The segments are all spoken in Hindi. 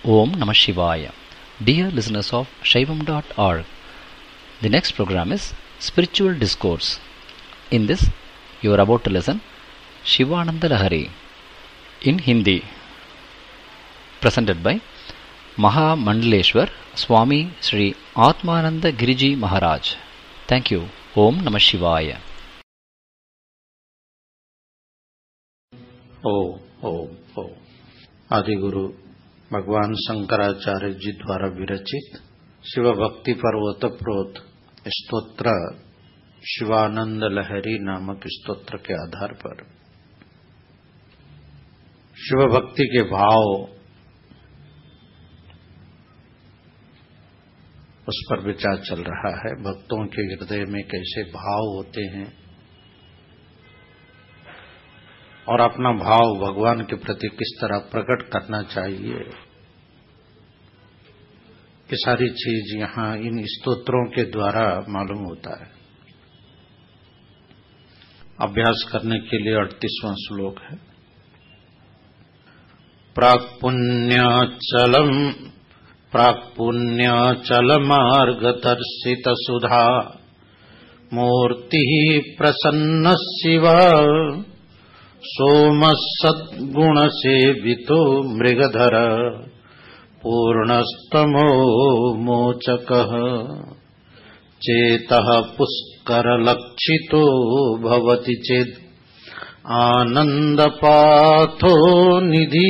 Om Namah Shivaya. Dear listeners of Shaivam.org, the next program is Spiritual Discourse. In this, you are about to listen Shivananda Lahari in Hindi, presented by Maha Mandaleshwar Swami Sri Atmananda Giriji Maharaj. Thank you. Om Namah Shivaya. ओ आदिगुरु भगवान शंकराचार्य जी द्वारा विरचित शिव भक्ति पर्वत प्रोत स्तोत्र शिवानंद लहरी नामक स्तोत्र के आधार पर शिव भक्ति के भाव उस पर विचार चल रहा है। भक्तों के हृदय में कैसे भाव होते हैं और अपना भाव भगवान के प्रति किस तरह प्रकट करना चाहिए, ये सारी चीज यहां इन स्तोत्रों के द्वारा मालूम होता है। अभ्यास करने के लिए 38वां श्लोक है। प्राक्पुण्याचल मार्गदर्शित सुधा मूर्ति प्रसन्न शिवा सोम सद्गुण सेवितो मृगधर पूर्णस्तमो मोचकः चेतः पुष्कर लक्षितो भवति चेत् आनंदपाथो निधि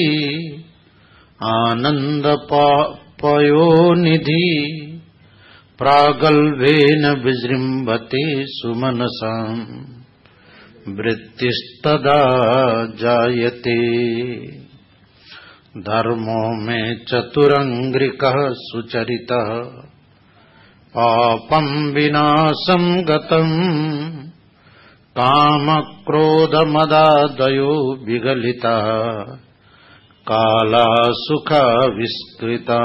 आनंदपयो निधि प्रागल्भेन विजृम्भते सुमनसाम् वृत्तिस्तदा जायते। धर्मो में चतुरंग्रिकः सुचरितः पापं विनाशं गतम् काम क्रोध मदादयो विगलिता काला सुख विस्कृता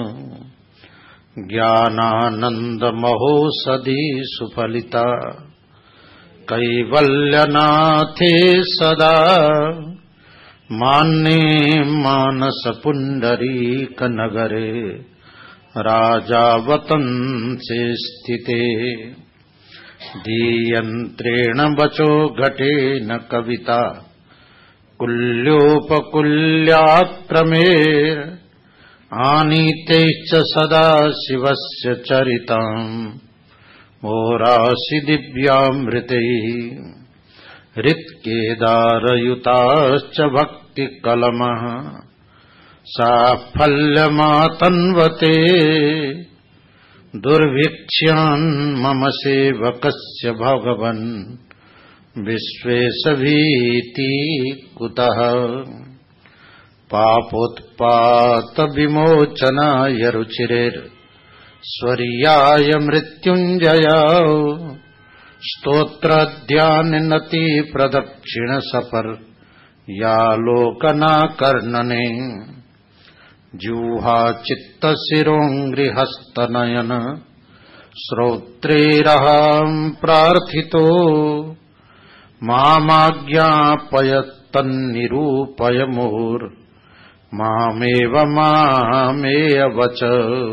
ज्ञानानंद महोषधि सुफलिता कैवल्यनाथे सदा मान्ये मानस पुंडरीक नगरे राजावतंसे स्थिते धीयंत्रेण वचो घटेन कविता कुल्योपकुल्याक्रमेर आनीतेश्च सदा शिवस्य चरितम् मोरासि दिव्यामृतैः हृत्केदारयुताश्च भक्तिकलमः साफल्यमातन्वते दुर्भिक्ष्यान् मम सेवकस्य भगवन् विश्वेशभीति कुतः पापोत्पात विमोचनाय रुचिरेर् स्वर्याय मृत्युंजय स्तोत्रध्याननति प्रदक्षिण सफर या लोकनाकर्णने जूहा चित्त शिरोंग्रिहस्तनयन श्रोत्रेरहं प्रार्थितो मामाज्ञापयत्तन्निरूपय मुहुर् मामेव मामेयवच।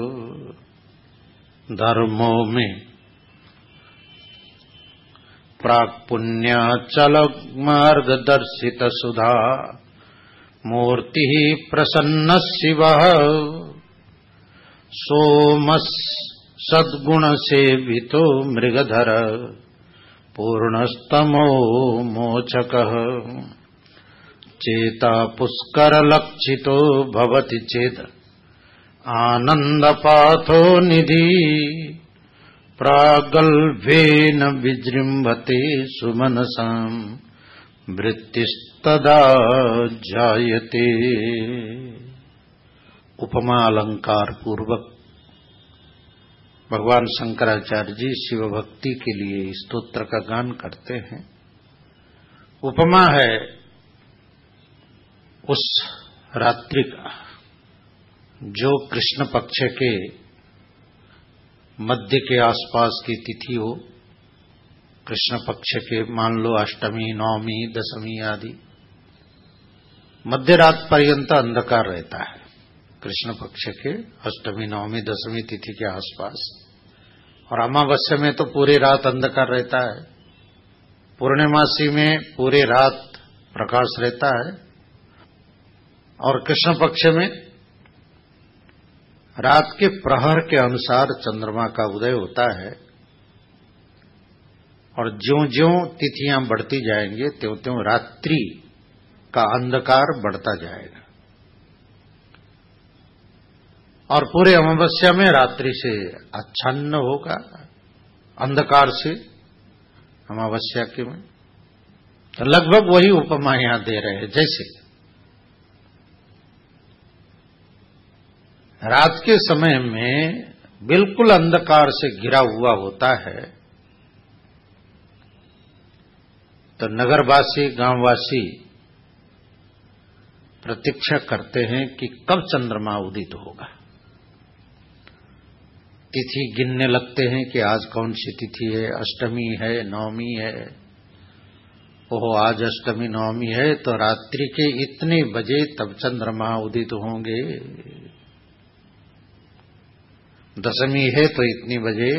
धर्मो में प्राक्पुण्याचल मार्गदर्शित सुधा मूर्ति प्रसन्न शिवः सोमस् सद्गुण सेवितो मृगधर पूर्णस्तमो मोचकः चेता पुष्कर लक्षितो भवति चेत् आनंदपाथो निधि प्रागल्भेन विजृम्भते सुमनसाम् वृत्तिस्तदा जायते। उपमा अलंकार पूर्वक भगवान शंकराचार्य जी शिव भक्ति के लिए स्तोत्र का गान करते हैं। उपमा है उस रात्रि का जो कृष्ण पक्ष के मध्य के आसपास की तिथि हो, कृष्ण पक्ष के मान लो अष्टमी, नवमी, दशमी आदि, मध्य रात पर्यंत अंधकार रहता है। कृष्ण पक्ष के अष्टमी, नवमी, दशमी तिथि के आसपास। और अमावस्या में तो पूरी रात अंधकार रहता है, पूर्णिमासी में पूरी रात प्रकाश रहता है, और कृष्ण पक्ष में रात के प्रहर के अनुसार चंद्रमा का उदय होता है। और ज्यों-ज्यों तिथियां बढ़ती जाएंगे त्यों-त्यों रात्रि का अंधकार बढ़ता जाएगा। और पूरे अमावस्या में रात्रि से आच्छन्न होगा अंधकार से अमावस्या के में। तो लगभग वही उपमा यहां दे रहे हैं, जैसे रात के समय में बिल्कुल अंधकार से घिरा हुआ होता है, तो नगरवासी, गांववासी प्रतीक्षा करते हैं कि कब चंद्रमा उदित होगा। तिथि गिनने लगते हैं कि आज कौन सी तिथि है, अष्टमी है, नवमी है। ओहो, आज अष्टमी नवमी है तो रात्रि के इतने बजे तब चंद्रमा उदित होंगे। दशमी है तो इतनी बजे,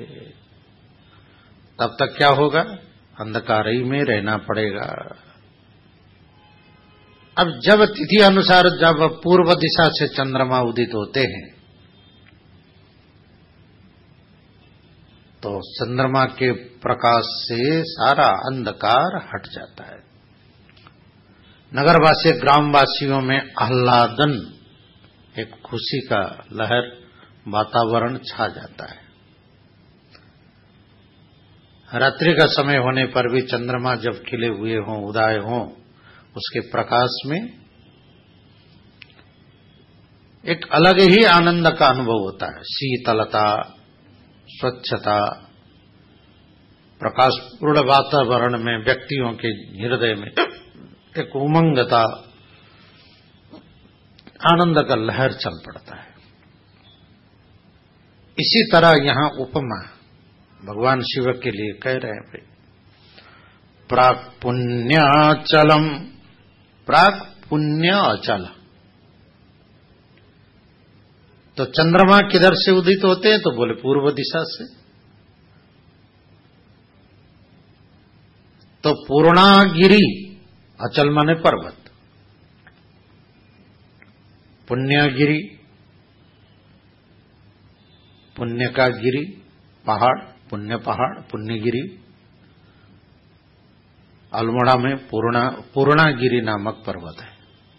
तब तक क्या होगा, अंधकार ही में रहना पड़ेगा। अब जब तिथि अनुसार जब पूर्व दिशा से चंद्रमा उदित होते हैं तो चंद्रमा के प्रकाश से सारा अंधकार हट जाता है। नगरवासी, ग्रामवासियों में आह्लादन, एक खुशी का लहर, वातावरण छा जाता है। रात्रि का समय होने पर भी चंद्रमा जब खिले हुए हों, उदय हों, उसके प्रकाश में एक अलग ही आनंद का अनुभव होता है। शीतलता, स्वच्छता, प्रकाशपूर्ण वातावरण में व्यक्तियों के हृदय में एक उमंगता, आनंद का लहर चल पड़ता है। इसी तरह यहां उपमा भगवान शिव के लिए कह रहे हैं, भाई प्राक पुण्याचलम, प्राक पुण्य अचल। तो चंद्रमा किधर से उदित होते हैं, तो बोले पूर्व दिशा से। तो पूर्णागिरि, अचल माने पर्वत, पुण्यगिरि, पुण्य का गिरि पहाड़, पुण्य पहाड़, पुण्यगिरि। अल्मोड़ा में पूर्णागिरि नामक पर्वत है।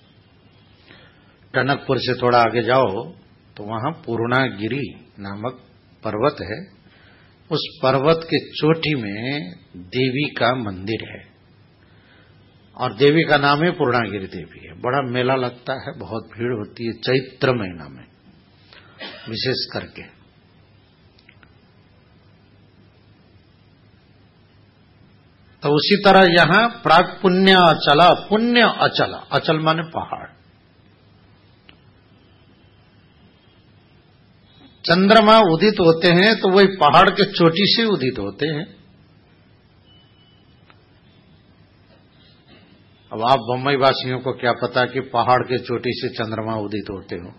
टनकपुर से थोड़ा आगे जाओ तो वहां पूर्णागिरि नामक पर्वत है। उस पर्वत के चोटी में देवी का मंदिर है और देवी का नाम है पूर्णागिरि देवी है। बड़ा मेला लगता है, बहुत भीड़ होती है चैत्र महीना में विशेष करके। तो उसी तरह यहां प्राक पुण्य अचला, पुण्य अचल, अचल माने पहाड़। चंद्रमा उदित होते हैं तो वही पहाड़ के चोटी से उदित होते हैं। अब आप बम्बई वासियों को क्या पता कि पहाड़ के चोटी से चंद्रमा उदित होते हो।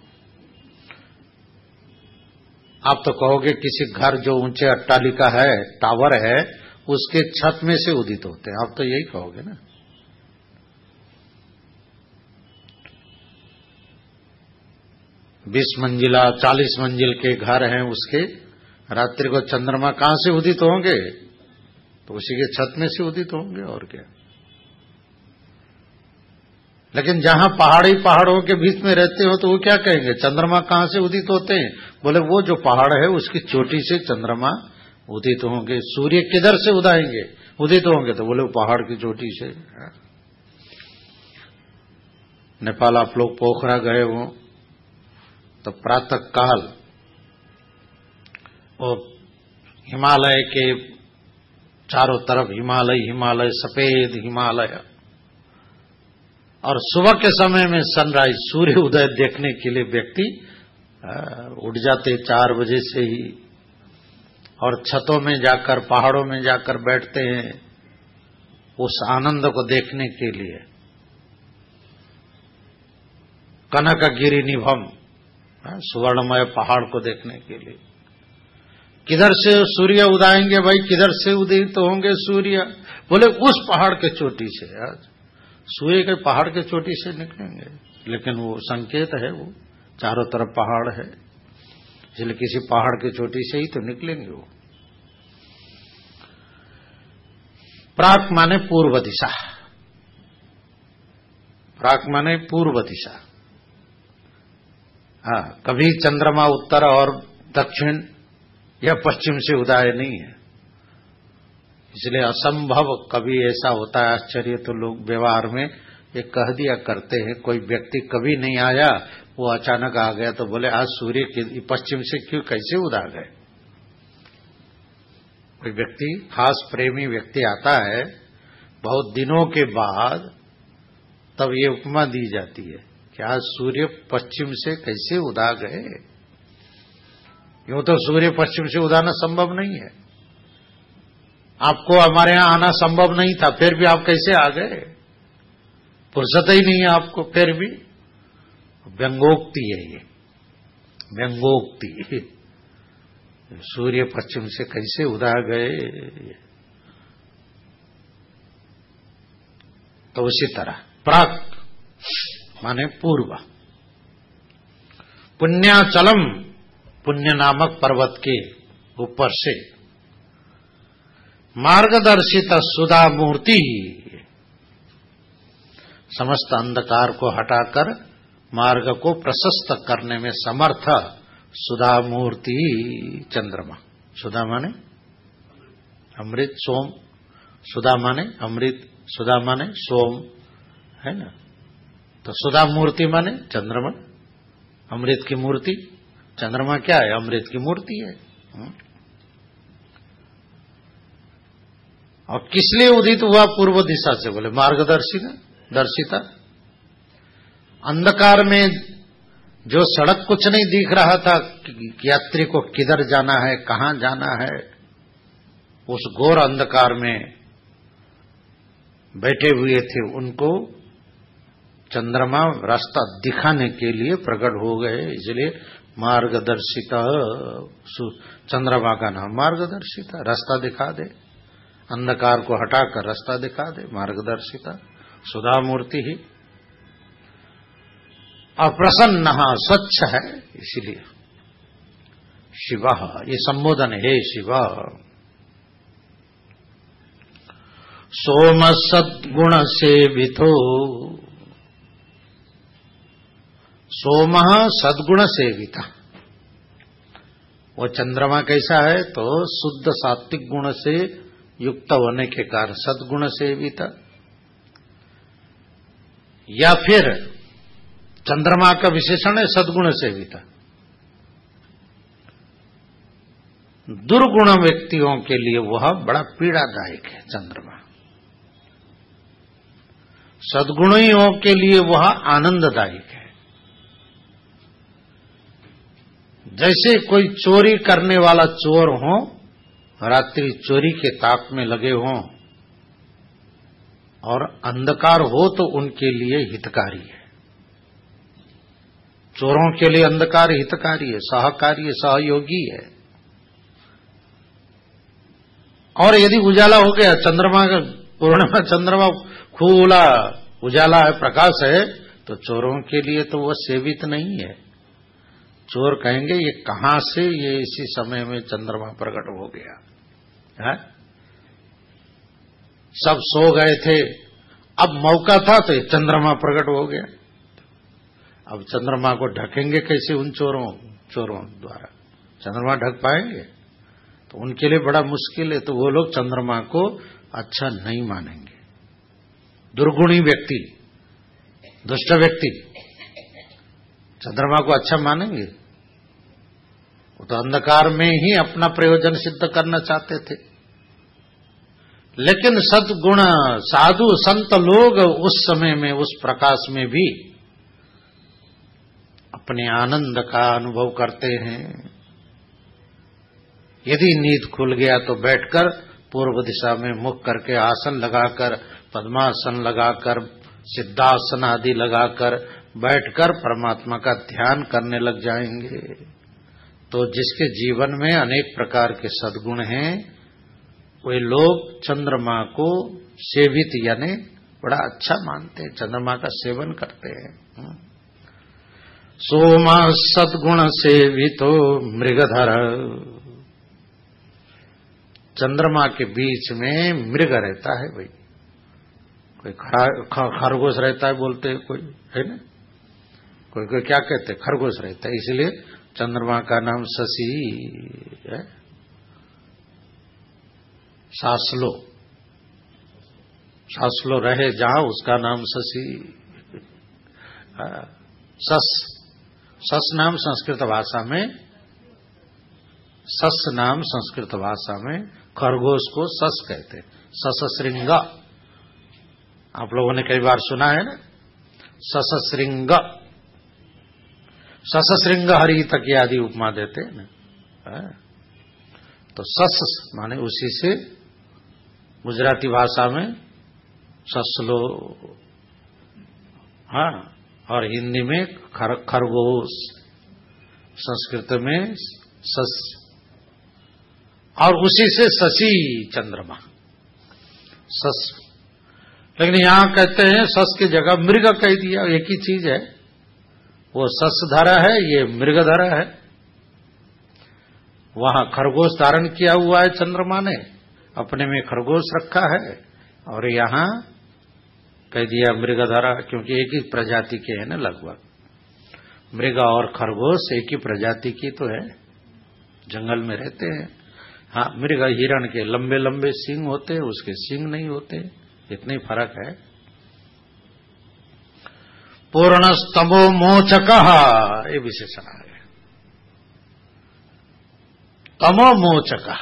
आप तो कहोगे किसी घर जो ऊंचे अट्टालिका है, टावर है, उसके छत में से उदित होते हैं, आप तो यही कहोगे ना। बीस मंजिला, 40 मंजिल के घर हैं, उसके रात्रि को चंद्रमा कहां से उदित होंगे, तो उसी के छत में से उदित होंगे, और क्या। लेकिन जहां पहाड़ी पहाड़ों के बीच में रहते हो तो वो क्या कहेंगे, चंद्रमा कहां से उदित होते हैं, बोले वो जो पहाड़ है उसकी चोटी से चंद्रमा उदित होंगे। सूर्य किधर से उदाएंगे, उदित होंगे, तो बोले पहाड़ की चोटी से। नेपाल आप लोग पोखरा गए हो तो प्रातः काल वो हिमालय के चारों तरफ हिमालय, हिमालय, सफेद हिमालय, और सुबह के समय में सनराइज, सूर्य उदय देखने के लिए व्यक्ति उठ जाते 4 बजे से ही, और छतों में जाकर, पहाड़ों में जाकर बैठते हैं उस आनंद को देखने के लिए। कनकगिरि निभम, सुवर्णमय पहाड़ को देखने के लिए। किधर से सूर्य उदाएंगे भाई, किधर से उदित तो होंगे सूर्य? बोले उस पहाड़ के चोटी से। आज सूर्य के पहाड़ के चोटी से निकलेंगे, लेकिन वो संकेत है, वो चारों तरफ पहाड़ है, इसलिए किसी पहाड़ की चोटी से ही तो निकलेंगे वो। प्राक माने पूर्व दिशा, प्राक माने पूर्व दिशा। हाँ, कभी चंद्रमा उत्तर और दक्षिण या पश्चिम से उदय नहीं है, इसलिए असंभव कभी ऐसा होता है आश्चर्य, तो लोग व्यवहार में ये कह दिया करते हैं। कोई व्यक्ति कभी नहीं आया, वो अचानक आ गया, तो बोले आज सूर्य के पश्चिम से क्यों, कैसे उदा गए? कोई व्यक्ति, खास प्रेमी व्यक्ति आता है बहुत दिनों के बाद, तब ये उपमा दी जाती है कि आज सूर्य पश्चिम से कैसे उदा गए। यूं तो सूर्य पश्चिम से उदाना संभव नहीं है, आपको हमारे यहां आना संभव नहीं था, फिर भी आप कैसे आ गए? फुर्सत ही नहीं है आपको, फिर भी। व्यंगोक्ति है ये, व्यंगोक्ति। सूर्य पश्चिम से कैसे उदा गए। तो उसी तरह प्राक माने पूर्व। पुण्याचलम, पुण्य नामक पर्वत के ऊपर से मार्गदर्शित सुधा मूर्ति, समस्त अंधकार को हटाकर मार्ग को प्रशस्त करने में समर्थ सुधा मूर्ति चंद्रमा। सुधा माने अमृत, सोम। सुधा माने अमृत, सुधा माने सोम, है ना? तो सुधा मूर्ति माने चंद्रमा, अमृत की मूर्ति। चंद्रमा क्या है? अमृत की मूर्ति है। और किस लिए उदित हुआ पूर्व दिशा से? बोले दर्शिता। अंधकार में जो सड़क कुछ नहीं दिख रहा था कि यात्री को किधर जाना है, कहां जाना है, उस घोर अंधकार में बैठे हुए थे, उनको चंद्रमा रास्ता दिखाने के लिए प्रकट हो गए, इसलिए मार्गदर्शिता। चंद्रमा का नाम मार्गदर्शिता, रास्ता दिखा दे, अंधकार को हटाकर रास्ता दिखा दे, मार्गदर्शिता। सुधा मूर्ति ही। अप्रसन्न, स्वच्छ है, इसीलिए शिव, ये संबोधन है, शिव। सोम सद्गुण सेवितो, सोम सद्गुण सेविता। वो चंद्रमा कैसा है? तो शुद्ध सात्विक गुण से युक्त होने के कारण सद्गुण सेविता। या फिर चंद्रमा का विशेषण है सद्गुण सेविता। दुर्गुण व्यक्तियों के लिए वह बड़ा पीड़ादायक है चंद्रमा, सद्गुणियों के लिए वह आनंददायक है। जैसे कोई चोरी करने वाला चोर हो, रात्रि चोरी के ताक में लगे हों और अंधकार हो, तो उनके लिए हितकारी है। चोरों के लिए अंधकार हितकारी है, सहकारी है, सहयोगी है। और यदि उजाला हो गया, चंद्रमा का पूर्णिमा चंद्रमा खुला उजाला है, प्रकाश है, तो चोरों के लिए तो वह सेवित नहीं है। चोर कहेंगे ये कहां से, ये इसी समय में चंद्रमा प्रकट हो गया है? सब सो गए थे, अब मौका था तो चंद्रमा प्रकट हो गया। अब चंद्रमा को ढकेंगे कैसे उन चोरों द्वारा? चंद्रमा ढक पाएंगे? तो उनके लिए बड़ा मुश्किल है। तो वो लोग चंद्रमा को अच्छा नहीं मानेंगे। दुर्गुणी व्यक्ति, दुष्ट व्यक्ति चंद्रमा को अच्छा मानेंगे? वो तो अंधकार में ही अपना प्रयोजन सिद्ध करना चाहते थे। लेकिन सद्गुण साधु संत लोग उस समय में, उस प्रकाश में भी अपने आनंद का अनुभव करते हैं। यदि नींद खुल गया तो बैठकर पूर्व दिशा में मुख करके आसन लगाकर, पद्मासन लगाकर, सिद्धासन आदि लगाकर बैठकर परमात्मा का ध्यान करने लग जाएंगे तो जिसके जीवन में अनेक प्रकार के सद्गुण हैं वे लोग चंद्रमा को सेवित यानी बड़ा अच्छा मानते हैं, चंद्रमा का सेवन करते हैं। सोमा सद्गुण सेवितो मृगधर, चंद्रमा के बीच में मृग रहता है भाई, कोई खरगोश रहता है बोलते हैं, कोई है ना, कोई कोई क्या कहते हैं खरगोश रहता है, इसलिए चंद्रमा का नाम शशि है। सासलो, सासलो रहे जहां उसका नाम शशि। सस, सस नाम संस्कृत भाषा में, सस नाम संस्कृत भाषा में खरगोश को सस कहते हैं। ससश्रृंग आप लोगों ने कई बार सुना है ना, ससश्रृंग, ससश्रृंग हरि तक आदि उपमा देते हैं ना। तो सस माने उसी से गुजराती भाषा में ससलो, हाँ, और हिंदी में खरगोश, संस्कृत में सस, और उसी से शशि चंद्रमा, सस। लेकिन यहां कहते हैं सस की जगह मृग कह दिया, एक ही चीज है, वो सस धरा है, ये मृग धरा है। वहां खरगोश धारण किया हुआ है चंद्रमा ने, अपने में खरगोश रखा है, और यहां कह दिया मृगधरा, क्योंकि एक ही प्रजाति के है ना लगभग। मृग और खरगोश एक ही प्रजाति की तो है, जंगल में रहते हैं। हाँ, मृग हिरण के लंबे लंबे सींग होते हैं, उसके सींग नहीं होते, इतना ही फर्क है। पूर्णस्तमो मोचकः, ये विशेषण है, तमो मोचकः,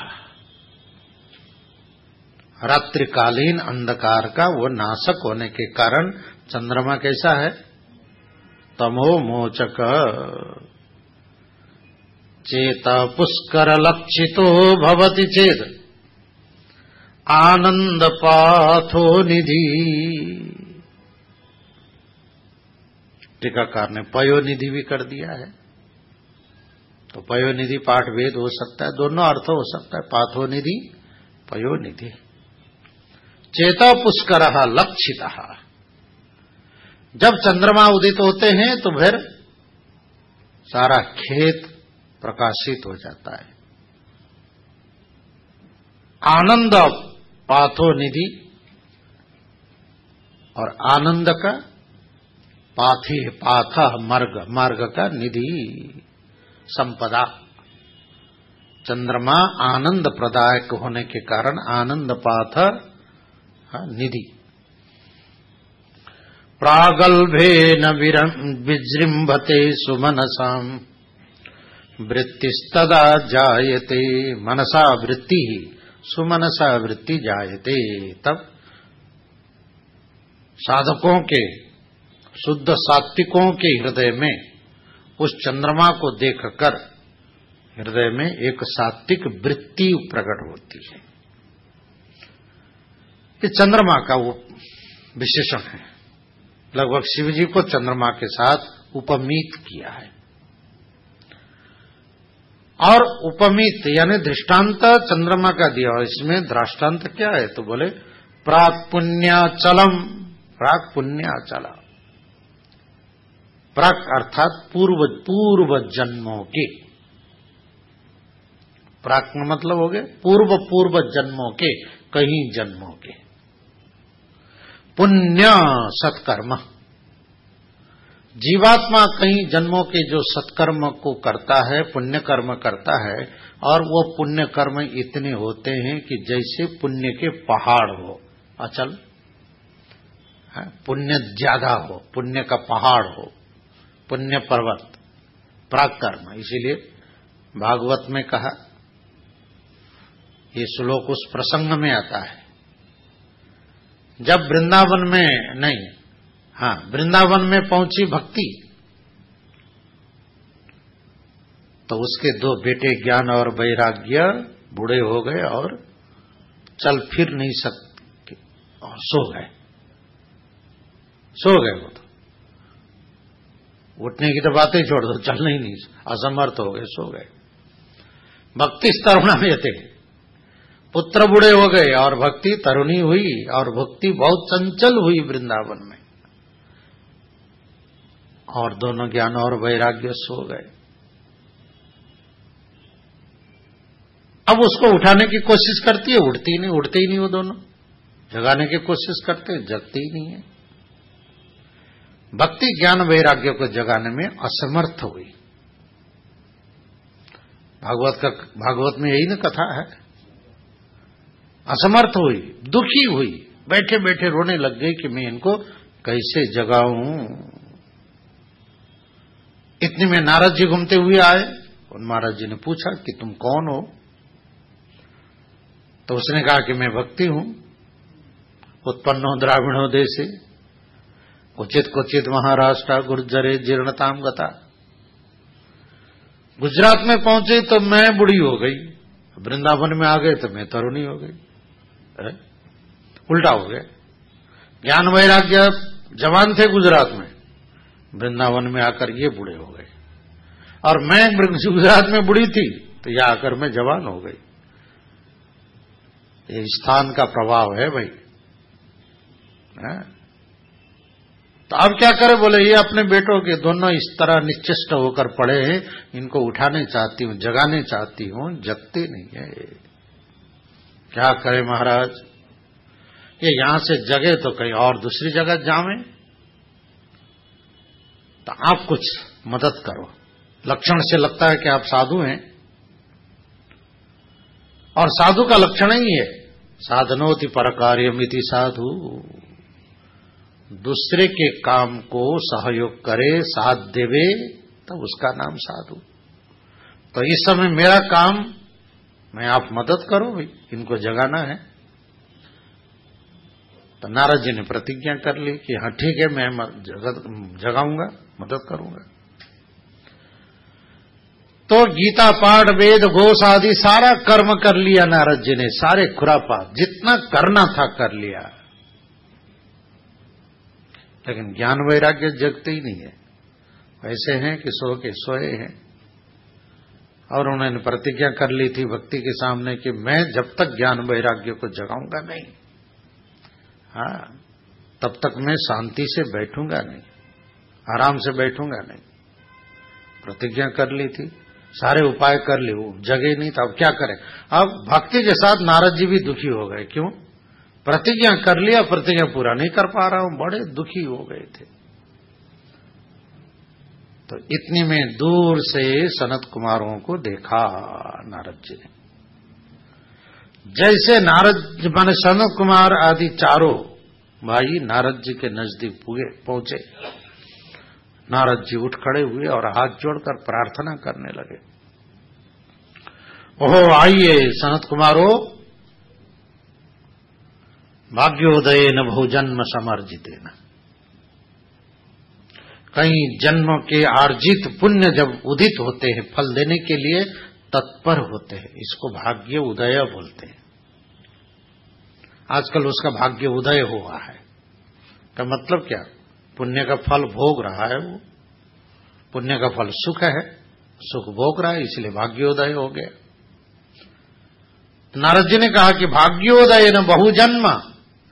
रात्रिकालीन अंधकार का वो नाशक होने के कारण चंद्रमा कैसा है, तमो मोचक। चेता पुष्कर लक्षितो भवति चेद आनंद पाथो निधि, टीकाकार ने पयोनिधि भी कर दिया है, तो पयोनिधि पाठ भेद हो सकता है, दोनों अर्थ हो सकता है, पाथोनिधि पयोनिधि। चेता पुष्कर लक्षित, जब चंद्रमा उदित होते हैं तो फिर सारा खेत प्रकाशित हो जाता है। आनंद पाथोनिधि, और आनंद का पाथी, पाथ मार्ग, मार्ग का निधि संपदा। चंद्रमा आनंद प्रदायक होने के कारण आनंद पाथ निधि। प्रागल्भेन विजृंभते सुमनसाम वृत्तिस्तदा जायते, मनसा वृत्ति सुमनसा वृत्ति जायते। तब साधकों के, शुद्ध सात्विकों के हृदय में उस चंद्रमा को देखकर हृदय में एक सात्विक वृत्ति प्रकट होती है। ये चंद्रमा का वो विशेषण है। लगभग शिव जी को चंद्रमा के साथ उपमीत किया है, और उपमीत यानी दृष्टांत चंद्रमा का दिया, और इसमें दृष्टांत क्या है तो बोले प्राक पुण्याचलम, प्राक पुण्याचल, प्राक अर्थात पूर्व, पूर्व जन्मों के, प्राक का मतलब हो गए पूर्व, पूर्व जन्मों के, कई जन्मों के। पुण्य सत्कर्म, जीवात्मा कई जन्मों के जो सत्कर्म को करता है, पुण्य कर्म करता है, और वो पुण्य कर्म इतने होते हैं कि जैसे पुण्य के पहाड़ हो, अचल पुण्य ज्यादा हो, पुण्य का पहाड़ हो, पुण्य पर्वत, प्राकर्म। इसीलिए भागवत में कहा, ये श्लोक उस प्रसंग में आता है जब वृंदावन में नहीं, हाँ, वृंदावन में पहुंची भक्ति, तो उसके दो बेटे ज्ञान और वैराग्य बूढ़े हो गए और चल फिर नहीं सकते और सो गए वो तो। उठने की तो बातें छोड़ दो, चलना ही नहीं, असमर्थ हो गए, सो गए। भक्ति तरुणा में थे, पुत्र बूढ़े हो गए और भक्ति तरुणी हुई, और भक्ति बहुत चंचल हुई वृंदावन में, और दोनों ज्ञान और वैराग्य सो गए। अब उसको उठाने की कोशिश करती है, उठती नहीं, उठते ही नहीं वो दोनों। जगाने की कोशिश करते, जगती ही नहीं है। भक्ति ज्ञान वैराग्य को जगाने में असमर्थ हुई। भागवत में यही ना कथा है, असमर्थ हुई, दुखी हुई, बैठे बैठे रोने लग गई कि मैं इनको कैसे जगाऊं। इतने में नारद जी घूमते हुए आए, और महाराज जी ने पूछा कि तुम कौन हो? तो उसने कहा कि मैं भक्ति हूं, उत्पन्नो द्राविणो देशे, क्वचित क्वचित महाराष्ट्र गुर्जरे जीर्णताम गता। गुजरात में पहुंचे तो मैं बूढ़ी हो गई, वृंदावन में आ गए तो मैं तरुणी हो गई, उल्टा हो गया। ज्ञान वैराग्य जवान थे गुजरात में, वृंदावन में आकर ये बूढ़े हो गए, और मैं गुजरात में बूढ़ी थी तो यह आकर मैं जवान हो गई। ये स्थान का प्रभाव है भाई। तो अब क्या करे? बोले ये अपने बेटों के दोनों इस तरह निश्चिष्ट होकर पड़े हैं, इनको उठाने चाहती हूं, जगाने चाहती हूं, जगते नहीं है। क्या करे महाराज? ये यहां से जगे तो कहीं और दूसरी जगह जावे, तो आप कुछ मदद करो। लक्षण से लगता है कि आप साधु हैं, और साधु का लक्षण ही है साधनोति पर कार्यमिति साधु। दूसरे के काम को सहयोग करे, साथ देवे, तब उसका नाम साधु। तो इस समय मेरा काम, मैं आप मदद करो भाई, इनको जगाना है। तो नारद जी ने प्रतिज्ञा कर ली कि हाँ ठीक है, मैं जगाऊंगा, मदद करूंगा। तो गीता पाठ, वेद घोष आदि सारा कर्म कर लिया नारद जी ने, सारे खुरापात जितना करना था कर लिया, लेकिन ज्ञान वैराग्य जगते ही नहीं है। वैसे हैं कि सो के सोए हैं। और उन्होंने प्रतिज्ञा कर ली थी भक्ति के सामने कि मैं जब तक ज्ञान वैराग्य को जगाऊंगा नहीं, हाँ, तब तक मैं शांति से बैठूंगा नहीं, आराम से बैठूंगा नहीं। प्रतिज्ञा कर ली थी, सारे उपाय कर लिए, वो जगे नहीं, तो अब क्या करें? अब भक्ति के साथ नारद जी भी दुखी हो गए। क्यों? प्रतिज्ञा कर लिया, प्रतिज्ञा पूरा नहीं कर पा रहा हूं, बड़े दुखी हो गए थे। तो इतनी में दूर से सनत कुमारों को देखा नारद जी ने। जैसे नारद माने सनत कुमार आदि चारों भाई नारद जी के नजदीक पहुंचे, नारद जी उठ खड़े हुए और हाथ जोड़कर प्रार्थना करने लगे। ओहो आइए सनत कुमारो, भाग्योदय न बहुजन्म समर्जिते न। कई जन्मों के आर्जित पुण्य जब उदित होते हैं, फल देने के लिए तत्पर होते हैं, इसको भाग्य उदय बोलते हैं। आजकल उसका भाग्य उदय हुआ है का मतलब क्या? पुण्य का फल भोग रहा है, वो पुण्य का फल सुख है, सुख भोग रहा है, इसलिए भाग्योदय हो गया। नारद जी ने कहा कि भाग्योदय न बहुजन्म,